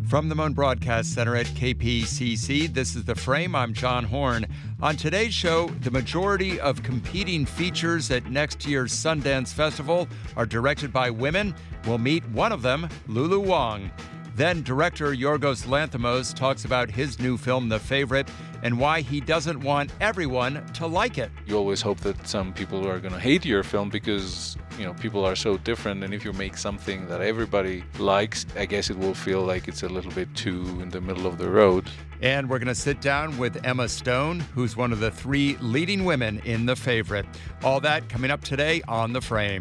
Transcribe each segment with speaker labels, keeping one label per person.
Speaker 1: From the Moan Broadcast Center at KPCC, this is The Frame. I'm John Horn. On today's show, the majority of competing features at next year's Sundance Festival are directed by women. We'll meet one of them, Lulu Wang. Then director Yorgos Lanthimos talks about his new film, The Favorite, and why he doesn't want everyone to like it.
Speaker 2: You always hope that some people are going to hate your film because, people are so different. And if you make something that everybody likes, I guess it will feel like it's a little bit too in the middle of the road.
Speaker 1: And we're going to sit down with Emma Stone, who's one of the three leading women in The Favorite. All that coming up today on The Frame.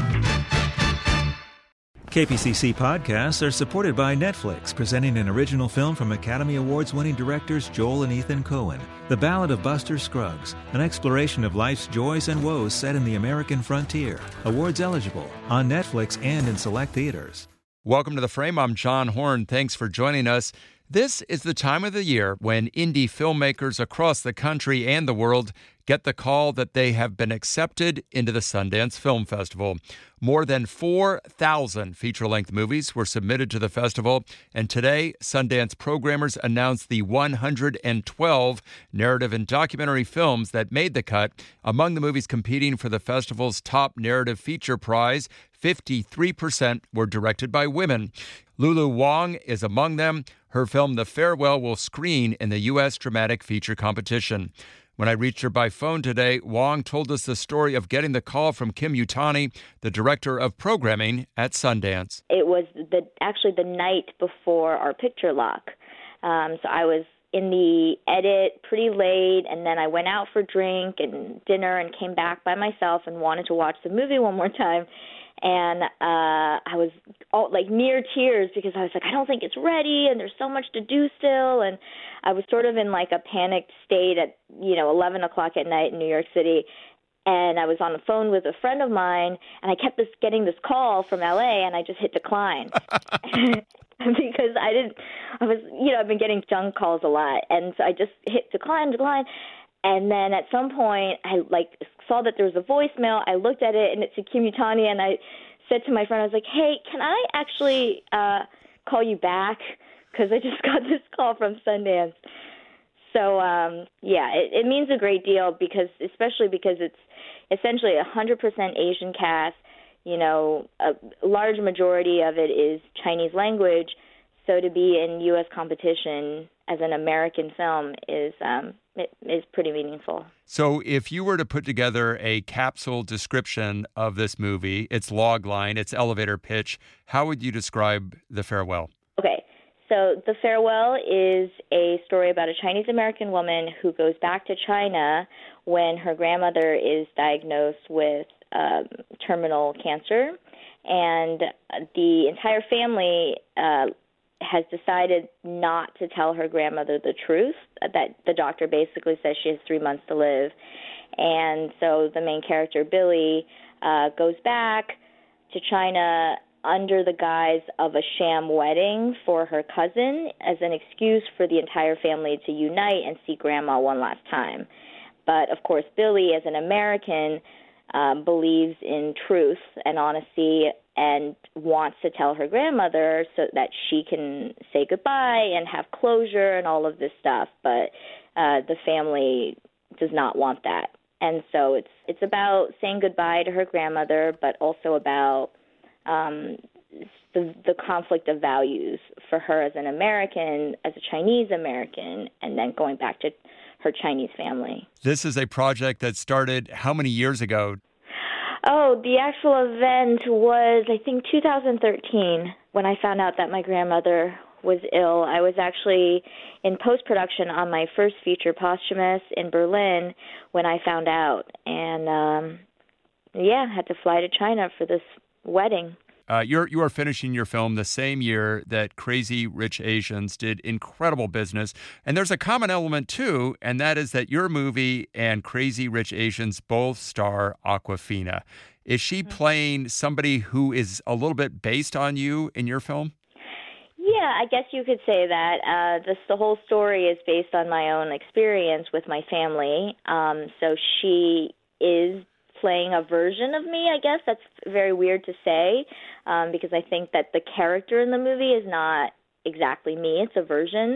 Speaker 3: KPCC podcasts are supported by Netflix, presenting an original film from Academy Awards-winning directors Joel and Ethan Coen, The Ballad of Buster Scruggs, an exploration of life's joys and woes set in the American frontier. Awards eligible on Netflix and in select theaters.
Speaker 1: Welcome to The Frame. I'm John Horn. Thanks for joining us. This is the time of the year when indie filmmakers across the country and the world get the call that they have been accepted into the Sundance Film Festival. More than 4,000 feature-length movies were submitted to the festival, and today, Sundance programmers announced the 112 narrative and documentary films that made the cut. Among the movies competing for the festival's top narrative feature prize, 53% were directed by women. Lulu Wang is among them. Her film, The Farewell, will screen in the U.S. Dramatic Feature Competition. When I reached her by phone today, Wang told us the story of getting the call from Kim Yutani, the director of programming at Sundance.
Speaker 4: It was actually the night before our picture lock. So I was in the edit pretty late, and then I went out for drink and dinner and came back by myself and wanted to watch the movie one more time. And I was near tears because I was like, I don't think it's ready, and there's so much to do still. And I was sort of in like a panicked state at 11 o'clock at night in New York City. And I was on the phone with a friend of mine, and I kept getting this call from LA, and I just hit decline because I've been getting junk calls a lot, and so I just hit decline. And then at some point, I saw that there was a voicemail. I looked at it, and it said Kim Yutani, and I said to my friend, I was like, hey, can I actually call you back? Because I just got this call from Sundance. So, it means a great deal especially because it's essentially 100% Asian cast. A large majority of it is Chinese language. So to be in U.S. competition as an American film is pretty meaningful.
Speaker 1: So if you were to put together a capsule description of this movie, its log line, its elevator pitch, how would you describe The Farewell?
Speaker 4: Okay, so The Farewell is a story about a Chinese-American woman who goes back to China when her grandmother is diagnosed with terminal cancer, and the entire family has decided not to tell her grandmother the truth, that the doctor basically says she has 3 months to live. And so the main character, Billy, goes back to China under the guise of a sham wedding for her cousin as an excuse for the entire family to unite and see grandma one last time. But, of course, Billy, as an American, believes in truth and honesty and wants to tell her grandmother so that she can say goodbye and have closure and all of this stuff. But the family does not want that. And so it's about saying goodbye to her grandmother, but also about the conflict of values for her as an American, as a Chinese American, and then going back to her Chinese family.
Speaker 1: This is a project that started how many years ago?
Speaker 4: Oh, the actual event was, I think, 2013, when I found out that my grandmother was ill. I was actually in post-production on my first feature, Posthumous, in Berlin, when I found out. And, had to fly to China for this wedding.
Speaker 1: You are finishing your film the same year that Crazy Rich Asians did incredible business. And there's a common element, too, and that is that your movie and Crazy Rich Asians both star Awkwafina. Is she playing somebody who is a little bit based on you in your film?
Speaker 4: Yeah, I guess you could say that. The whole story is based on my own experience with my family. So she is playing a version of me, I guess. That's very weird to say, because I think that the character in the movie is not exactly me. It's a version.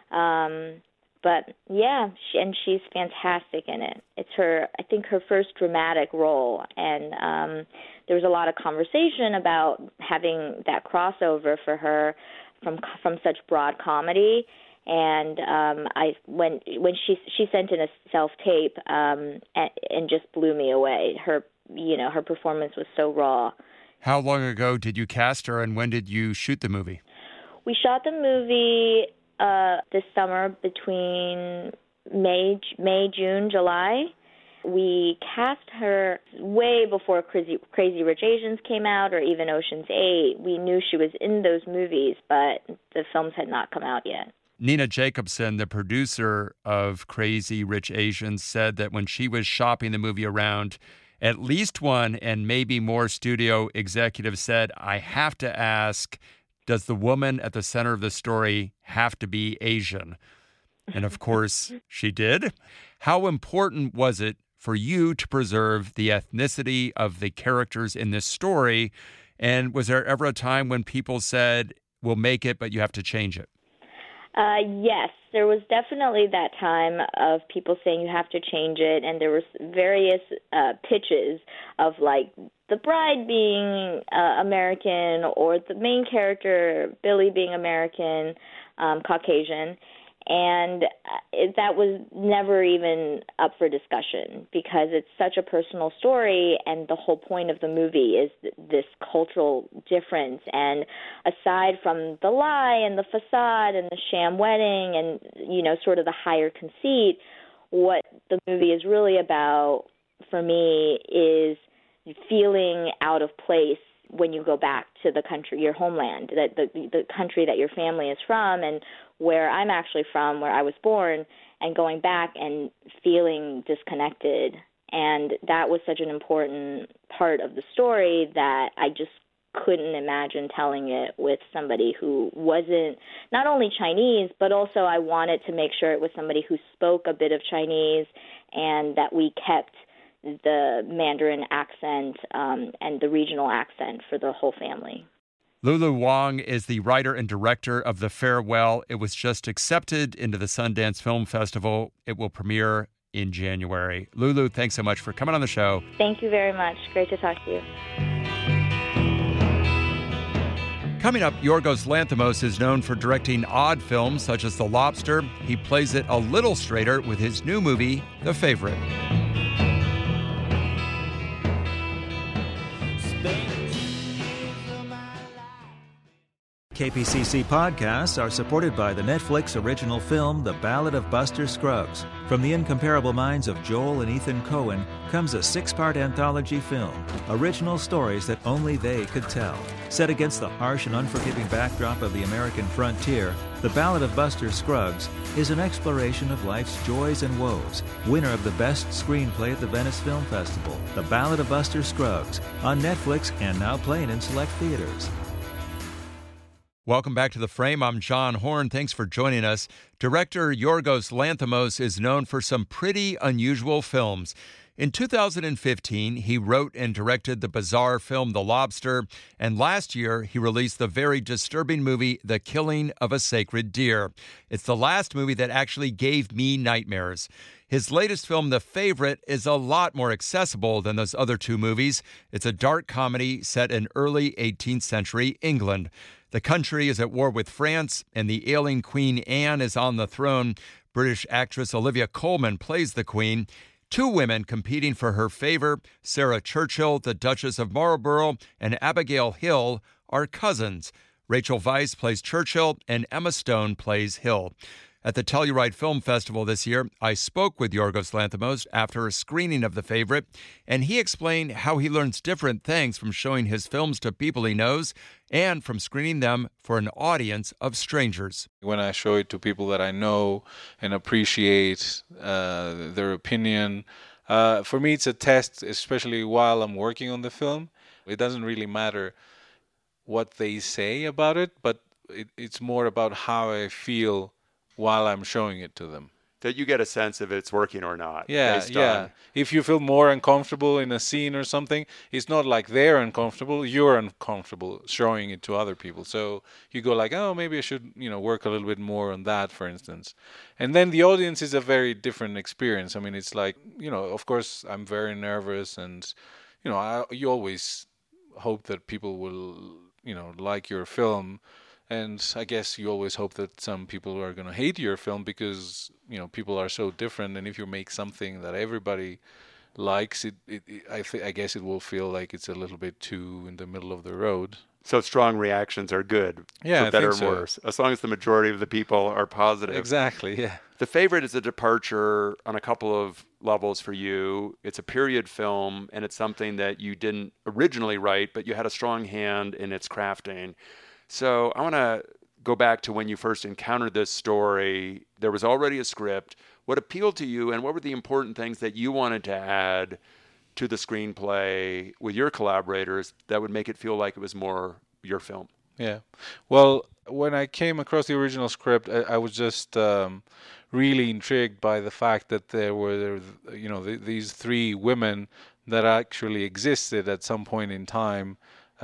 Speaker 4: But yeah, she's fantastic in it. It's I think her first dramatic role, and there was a lot of conversation about having that crossover for her from such broad comedy. And when she sent in a self-tape and just blew me away. Her performance was so raw.
Speaker 1: How long ago did you cast her, and when did you shoot the movie?
Speaker 4: We shot the movie this summer between May, June, July. We cast her way before Crazy Rich Asians came out, or even Ocean's 8. We knew she was in those movies, but the films had not come out yet.
Speaker 1: Nina Jacobson, the producer of Crazy Rich Asians, said that when she was shopping the movie around, at least one and maybe more studio executives said, I have to ask, does the woman at the center of the story have to be Asian? And of course, she did. How important was it for you to preserve the ethnicity of the characters in this story? And was there ever a time when people said, we'll make it, but you have to change it?
Speaker 4: Yes, there was definitely that time of people saying you have to change it, and there was various pitches of like the bride being American or the main character, Billy, being American, Caucasian. And that was never even up for discussion because it's such a personal story, and the whole point of the movie is this cultural difference. And aside from the lie and the facade and the sham wedding and, sort of the higher conceit, what the movie is really about for me is feeling out of place when you go back to the country, your homeland, that the country that your family is from, and where I'm actually from, where I was born, and going back and feeling disconnected. And that was such an important part of the story that I just couldn't imagine telling it with somebody who wasn't not only Chinese, but also I wanted to make sure it was somebody who spoke a bit of Chinese, and that we kept the Mandarin accent and the regional accent for the whole family.
Speaker 1: Lulu Wang is the writer and director of The Farewell. It was just accepted into the Sundance Film Festival. It will premiere in January. Lulu, thanks so much for coming on the show.
Speaker 4: Thank you very much. Great to talk to you.
Speaker 1: Coming up, Yorgos Lanthimos is known for directing odd films such as The Lobster. He plays it a little straighter with his new movie, The Favorite.
Speaker 3: KPCC podcasts are supported by the Netflix original film, The Ballad of Buster Scruggs. From the incomparable minds of Joel and Ethan Coen comes a 6-part anthology film, original stories that only they could tell. Set against the harsh and unforgiving backdrop of the American frontier, The Ballad of Buster Scruggs is an exploration of life's joys and woes. Winner of the Best Screenplay at the Venice Film Festival, The Ballad of Buster Scruggs, on Netflix and now playing in select theaters.
Speaker 1: Welcome back to The Frame. I'm John Horn. Thanks for joining us. Director Yorgos Lanthimos is known for some pretty unusual films. In 2015, he wrote and directed the bizarre film The Lobster, and last year he released the very disturbing movie The Killing of a Sacred Deer. It's the last movie that actually gave me nightmares. His latest film, The Favorite, is a lot more accessible than those other two movies. It's a dark comedy set in early 18th century England. The country is at war with France, and the ailing Queen Anne is on the throne. British actress Olivia Colman plays the Queen. Two women competing for her favor, Sarah Churchill, the Duchess of Marlborough, and Abigail Hill, are cousins. Rachel Weisz plays Churchill, and Emma Stone plays Hill. At the Telluride Film Festival this year, I spoke with Yorgos Lanthimos after a screening of The Favorite, and he explained how he learns different things from showing his films to people he knows and from screening them for an audience of strangers.
Speaker 2: When I show it to people that I know and appreciate their opinion, for me it's a test, especially while I'm working on the film. It doesn't really matter what they say about it, but it's more about how I feel while I'm showing it to them.
Speaker 5: that you get a sense if it's working or not.
Speaker 2: Yeah, yeah. If you feel more uncomfortable in a scene or something, it's not like they're uncomfortable, you're uncomfortable showing it to other people. So you go like, oh, maybe I should, work a little bit more on that, for instance. And then the audience is a very different experience. I mean, it's like, of course, I'm very nervous, and, you always hope that people will, like your film. And I guess you always hope that some people are going to hate your film because, people are so different. And if you make something that everybody likes, I guess it will feel like it's a little bit too in the middle of the road.
Speaker 5: So strong reactions are good,
Speaker 2: yeah,
Speaker 5: for better or worse, as long as the majority of the people are positive.
Speaker 2: Exactly, yeah.
Speaker 5: The Favorite is a departure on a couple of levels for you. It's a period film, and it's something that you didn't originally write, but you had a strong hand in its crafting. So I want to go back to when you first encountered this story. There was already a script. What appealed to you, and what were the important things that you wanted to add to the screenplay with your collaborators that would make it feel like it was more your film?
Speaker 2: Yeah. Well, when I came across the original script, I was just really intrigued by the fact that there were, these three women that actually existed at some point in time.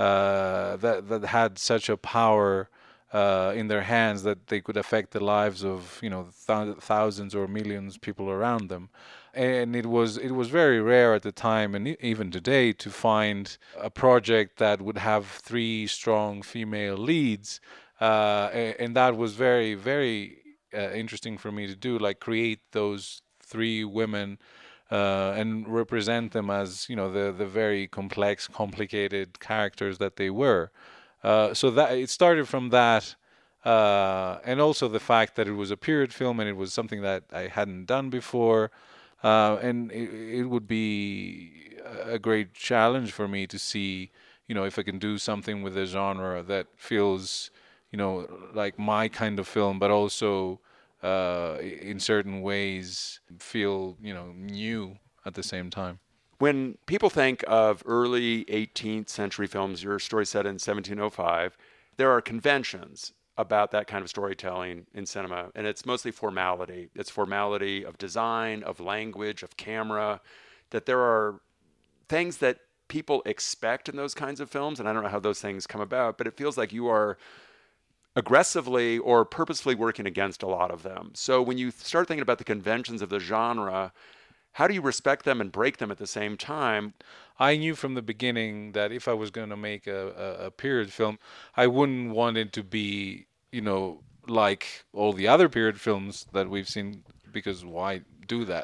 Speaker 2: That had such a power in their hands that they could affect the lives of thousands or millions of people around them, and it was very rare at the time, and even today, to find a project that would have three strong female leads, and that was very, very interesting for me to do, like create those three women. And represent them as the very complex, complicated characters that they were. So that it started from that, and also the fact that it was a period film and it was something that I hadn't done before, and it would be a great challenge for me to see, if I can do something with the genre that feels, like my kind of film, but also. In certain ways feel, new at the same time.
Speaker 5: When people think of early 18th century films, your story set in 1705, there are conventions about that kind of storytelling in cinema, and it's mostly formality. It's formality of design, of language, of camera, that there are things that people expect in those kinds of films, and I don't know how those things come about, but it feels like you are aggressively or purposefully working against a lot of them. So when you start thinking about the conventions of the genre, how do you respect them and break them at the same time?
Speaker 2: I knew from the beginning that if I was going to make a period film, I wouldn't want it to be, like all the other period films that we've seen, because why do that?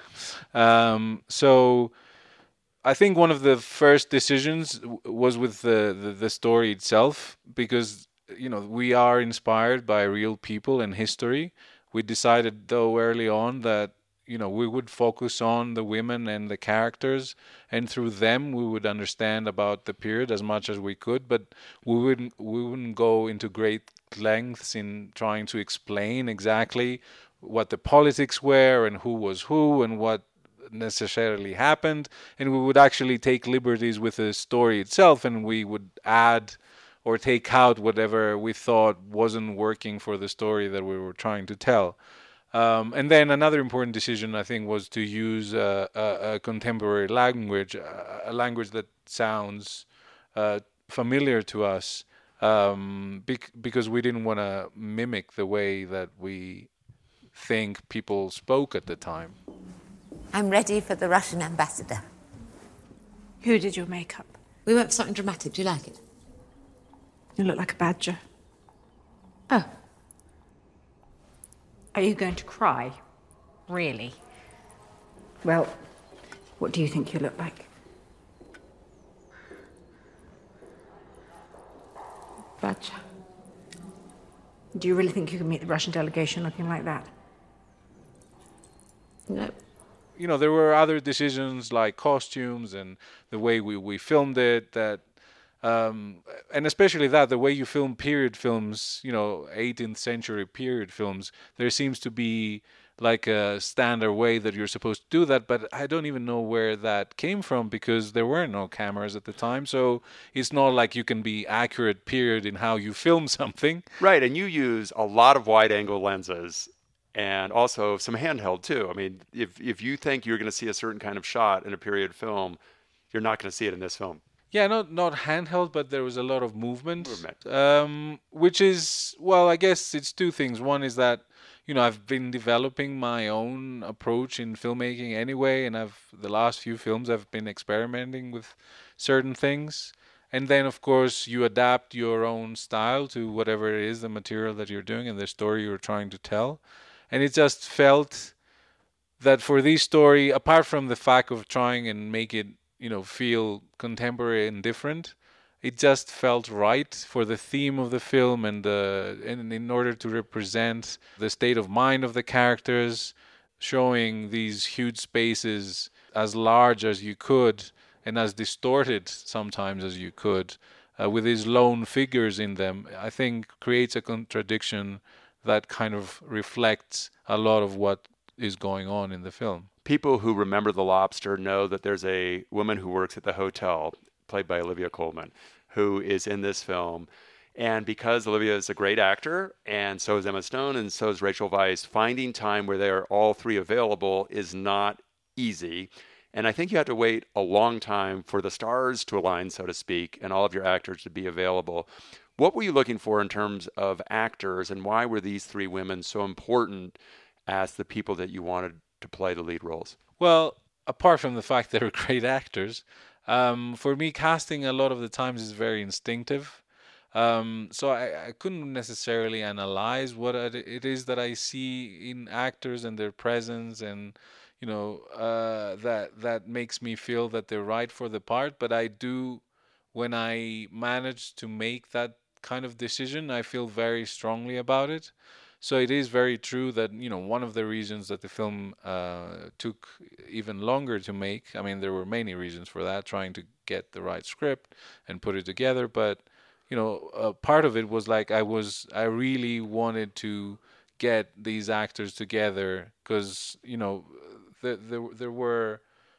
Speaker 2: So I think one of the first decisions was with the story itself, because we are inspired by real people and history. We decided, though, early on that, we would focus on the women and the characters, and through them we would understand about the period as much as we could, but we wouldn't go into great lengths in trying to explain exactly what the politics were and who was who and what necessarily happened, and we would actually take liberties with the story itself, and we would add or take out whatever we thought wasn't working for the story that we were trying to tell. And then another important decision, I think, was to use a contemporary language, a language that sounds familiar to us, because we didn't want to mimic the way that we think people spoke at the time.
Speaker 6: I'm ready for the Russian ambassador.
Speaker 7: Who did your makeup?
Speaker 6: We went for something dramatic. Do you like it?
Speaker 7: You look like a badger.
Speaker 6: Oh.
Speaker 7: Are you going to cry? Really? Well, what do you think you look like?
Speaker 6: Badger.
Speaker 7: Do you really think you can meet the Russian delegation looking like that?
Speaker 6: No.
Speaker 2: There were other decisions like costumes and the way we filmed it, that and especially that the way you film period films, 18th century period films, there seems to be like a standard way that you're supposed to do that, but I don't even know where that came from, because there were no cameras at the time, so it's not like you can be accurate period in how you film something.
Speaker 5: Right, and you use a lot of wide-angle lenses and also some handheld too. I mean, if you think you're going to see a certain kind of shot in a period film, you're not going to see it in this film.
Speaker 2: Yeah, not handheld, but there was a lot of movement. Which is, well, I guess it's two things. One is that, I've been developing my own approach in filmmaking anyway, and the last few films I've been experimenting with certain things. And then, of course, you adapt your own style to whatever it is, the material that you're doing and the story you're trying to tell. And it just felt that for this story, apart from the fact of trying and make it, feel contemporary and different, it just felt right for the theme of the film and in order to represent the state of mind of the characters, showing these huge spaces as large as you could and as distorted sometimes as you could, with these lone figures in them, I think creates a contradiction that kind of reflects a lot of what is going on in the film.
Speaker 5: People who remember The Lobster know that there's a woman who works at the hotel, played by Olivia Colman, who is in this film. And because Olivia is a great actor, and so is Emma Stone, and so is Rachel Weisz, finding time where they are all three available is not easy. And I think you have to wait a long time for the stars to align, so to speak, and all of your actors to be available. What were you looking for in terms of actors, and why were these three women so important as the people that you wanted to play the lead roles?
Speaker 2: Well, apart from the fact they're great actors, for me, casting a lot of the times is very instinctive. So I couldn't necessarily analyze what it is that I see in actors and their presence, and that makes me feel that they're right for the part. But I do, when I manage to make that kind of decision, I feel very strongly about it. So it is very true that, one of the reasons that the film took even longer to make, I mean, there were many reasons for that, trying to get the right script and put it together. But, part of it was like I really wanted to get these actors together because, there were,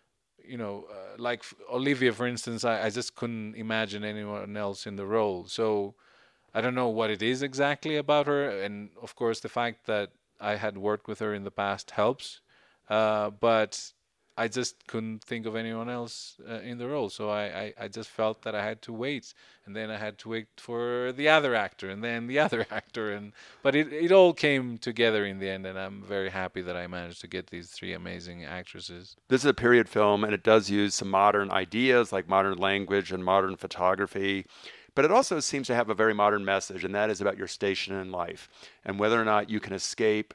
Speaker 2: like Olivia, for instance, I just couldn't imagine anyone else in the role. So I don't know what it is exactly about her, and of course the fact that I had worked with her in the past helps, but I just couldn't think of anyone else in the role, so I just felt that I had to wait, and then I had to wait for the other actor, and then the other actor, but it all came together in the end, and I'm very happy that I managed to get these three amazing actresses.
Speaker 5: This is a period film, and it does use some modern ideas like modern language and modern photography. But it also seems to have a very modern message, and that is about your station in life and whether or not you can escape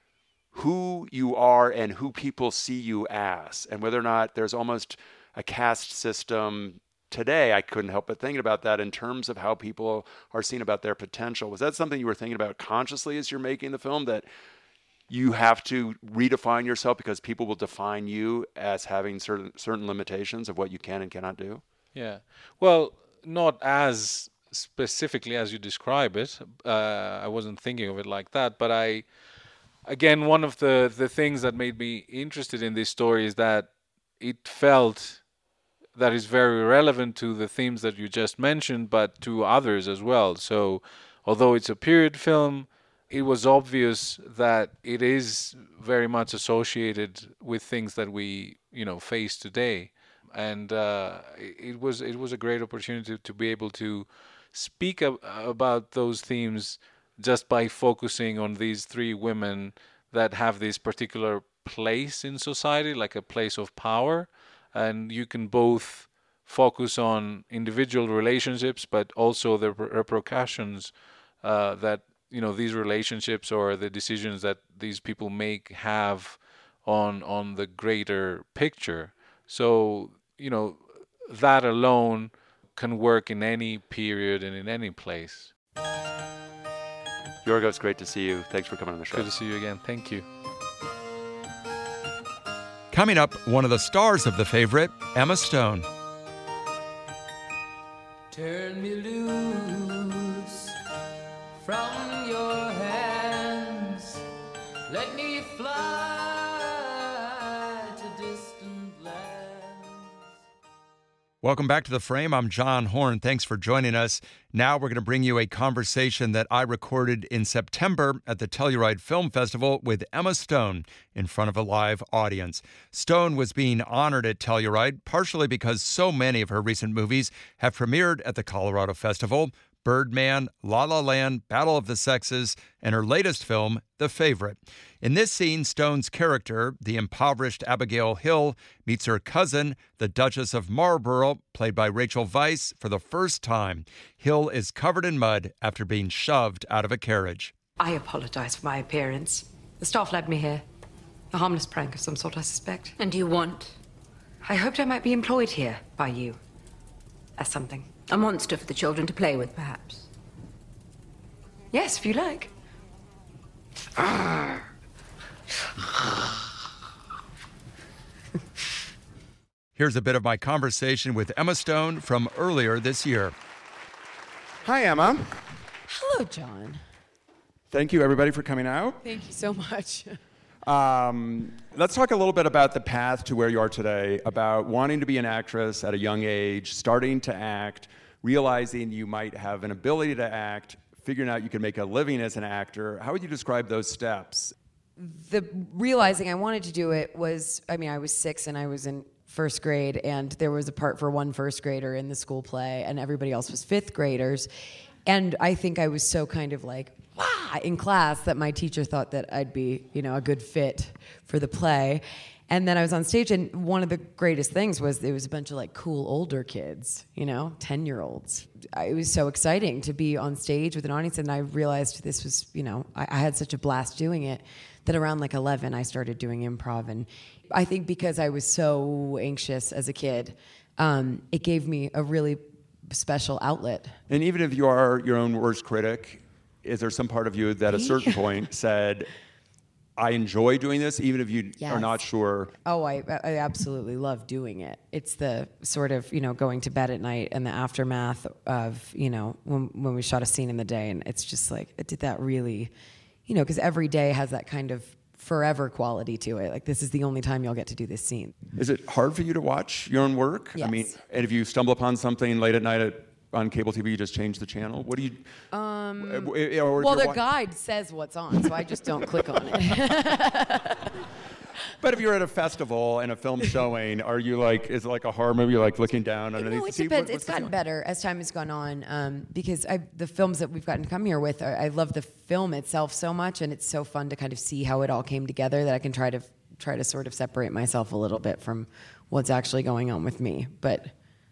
Speaker 5: who you are and who people see you as, and whether or not there's almost a caste system today. I couldn't help but thinking about that in terms of how people are seen about their potential. Was that something you were thinking about consciously as you're making the film, that you have to redefine yourself because people will define you as having certain limitations of what you can and cannot do?
Speaker 2: Yeah. Well, not as specifically as you describe it. I wasn't thinking of it like that, but again, one of the things that made me interested in this story is that it felt that is very relevant to the themes that you just mentioned, but to others as well. So although it's a period film, it was obvious that it is very much associated with things that we, face today. And it was a great opportunity to be able to speak about those themes just by focusing on these three women that have this particular place in society, like a place of power. And you can both focus on individual relationships, but also the repercussions that these relationships or the decisions that these people make have on the greater picture. So that alone can work in any period and in any place.
Speaker 5: Yorgos, great to see you. Thanks for coming on the show.
Speaker 2: Good to see you again. Thank you.
Speaker 1: Coming up, one of the stars of The Favorite, Emma Stone.
Speaker 8: Turn me loose from your hands. Let me fly to distant lands.
Speaker 1: Welcome back to The Frame. I'm John Horn. Thanks for joining us. Now we're going to bring you a conversation that I recorded in September at the Telluride Film Festival with Emma Stone in front of a live audience. Stone was being honored at Telluride partially because so many of her recent movies have premiered at the Colorado Festival: Birdman, La La Land, Battle of the Sexes, and her latest film, The Favorite. In this scene, Stone's character, the impoverished Abigail Hill, meets her cousin, the Duchess of Marlborough, played by Rachel Weisz, for the first time. Hill is covered in mud after being shoved out of a carriage.
Speaker 9: I apologize for my appearance. The staff led me here. A harmless prank of some sort, I suspect.
Speaker 7: And you want?
Speaker 9: I hoped I might be employed here by you. As something.
Speaker 7: A monster for the children to play with, perhaps?
Speaker 9: Yes, if you like.
Speaker 1: Here's a bit of my conversation with Emma Stone from earlier this year.
Speaker 10: Hi, Emma.
Speaker 11: Hello, John.
Speaker 10: Thank you, everybody, for coming out.
Speaker 11: Thank you so much.
Speaker 10: Let's talk a little bit about the path to where you are today, about wanting to be an actress at a young age, starting to act, realizing you might have an ability to act, figuring out you can make a living as an actor. How would you describe those steps?
Speaker 11: The realizing I wanted to do it was, I was 6 and I was in first grade, and there was a part for one first grader in the school play, and everybody else was fifth graders. And I think I was so kind of like, in class that my teacher thought that I'd be, a good fit for the play. And then I was on stage, and one of the greatest things was there was a bunch of like cool older kids, 10-year-olds. It was so exciting to be on stage with an audience, and I realized this was, I had such a blast doing it that around like 11 I started doing improv. And I think because I was so anxious as a kid, it gave me a really special outlet.
Speaker 10: And even if you are your own worst critic, is there some part of you that at a certain point said, I enjoy doing this, even if you are not sure?
Speaker 11: Oh, I absolutely love doing it. It's the sort of, going to bed at night and the aftermath of, when we shot a scene in the day, and it's just like, did that really, because every day has that kind of forever quality to it. Like, this is the only time you'll get to do this scene.
Speaker 10: Is it hard for you to watch your own work?
Speaker 11: Yes.
Speaker 10: And if you stumble upon something late at night on cable TV, you just change the channel? What do you...
Speaker 11: well, the guide says what's on, so I just don't click on it.
Speaker 10: But if you're at a festival and a film showing, are you like, is it like a horror movie? You're like looking down underneath?
Speaker 11: No, it depends. It's gotten better as time has gone on, because the films that we've gotten to come here with, I love the film itself so much, and it's so fun to kind of see how it all came together that I can try to sort of separate myself a little bit from what's actually going on with me. But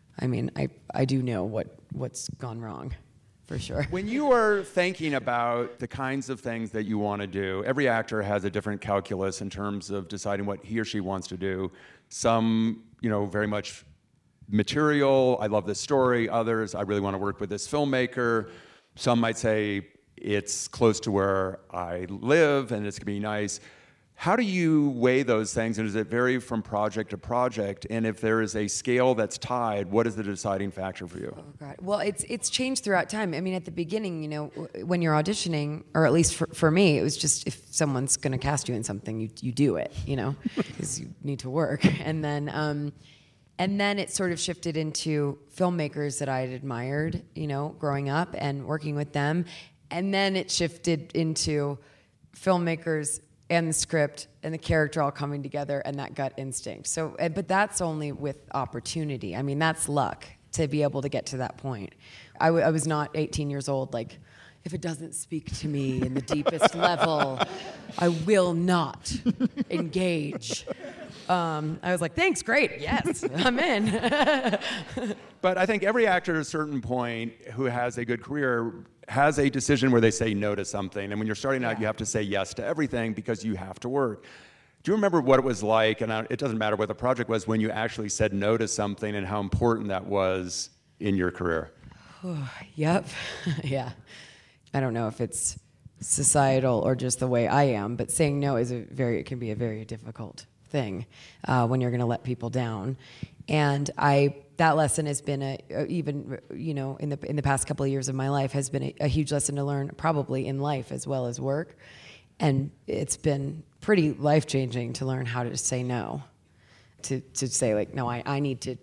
Speaker 11: I do know what's gone wrong, for sure.
Speaker 10: When you are thinking about the kinds of things that you want to do, every actor has a different calculus in terms of deciding what he or she wants to do. Some, very much material, I love this story. Others, I really want to work with this filmmaker. Some might say, it's close to where I live and it's going to be nice. How do you weigh those things, and does it vary from project to project? And if there is a scale that's tied, what is the deciding factor for you?
Speaker 11: Oh, God. Well, it's changed throughout time. At the beginning, when you're auditioning, or at least for me, it was just if someone's going to cast you in something, you do it, because you need to work. And then it sort of shifted into filmmakers that I had admired, growing up and working with them. And then it shifted into filmmakers and the script and the character all coming together and that gut instinct. So, but that's only with opportunity. That's luck to be able to get to that point. I was not 18 years old, like, if it doesn't speak to me in the deepest level, I will not engage. I was like, thanks, great, yes, I'm in.
Speaker 10: But I think every actor at a certain point who has a good career has a decision where they say no to something. And when you're starting out, you have to say yes to everything because you have to work. Do you remember what it was like, and it doesn't matter what the project was, when you actually said no to something and how important that was in your career?
Speaker 11: Yep, yeah. I don't know if it's societal or just the way I am, but saying no is it can be a very difficult thing when you're going to let people down. And that lesson has been even in the past couple of years of my life has been a huge lesson to learn, probably in life as well as work. And it's been pretty life-changing to learn how to say no, to say like, no, I need to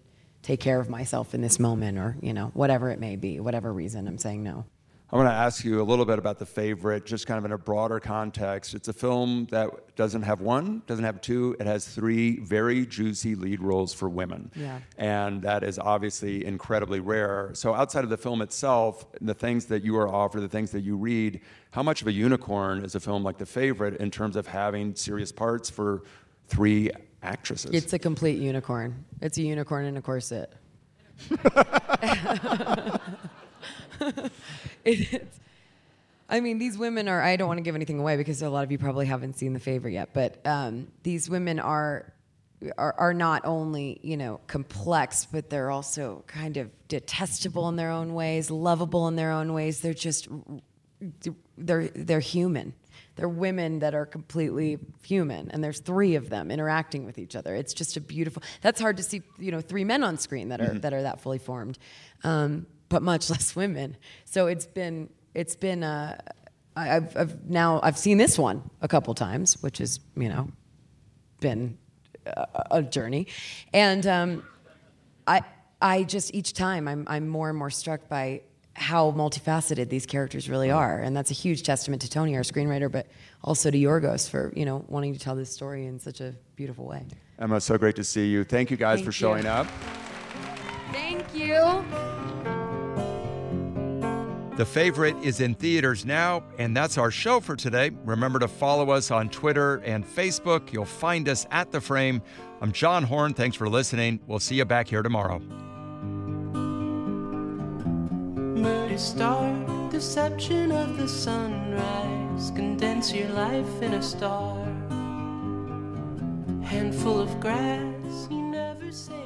Speaker 11: take care of myself in this moment, or, whatever it may be, whatever reason I'm saying no.
Speaker 10: I want to ask you a little bit about The Favorite, just kind of in a broader context. It's a film that doesn't have one, doesn't have two, it has three very juicy lead roles for women.
Speaker 11: Yeah.
Speaker 10: And that is obviously incredibly rare. So outside of the film itself, the things that you are offered, the things that you read, how much of a unicorn is a film like The Favorite in terms of having serious parts for three actresses?
Speaker 11: It's a complete unicorn. It's a unicorn in a corset. These women are, I don't want to give anything away because a lot of you probably haven't seen The Favorite yet, but these women are not only, complex, but they're also kind of detestable in their own ways, lovable in their own ways. They're just, they're human. They're women that are completely human, and there's three of them interacting with each other. It's just a beautiful, that's hard to see, three men on screen that are that fully formed. But much less women. So it's been I've seen this one a couple times, which has been a journey, and I just each time I'm more and more struck by how multifaceted these characters really are, and that's a huge testament to Tony, our screenwriter, but also to Yorgos for wanting to tell this story in such a beautiful way.
Speaker 10: Emma, so great to see you. Thank you guys for showing up.
Speaker 11: Thank you.
Speaker 1: The Favorite is in theaters now, and that's our show for today. Remember to follow us on Twitter and Facebook. You'll find us at The Frame. I'm John Horn. Thanks for listening. We'll see you back here tomorrow.
Speaker 8: Murder star, deception of the sunrise. Condense your life in a star. Handful of grass, you never say.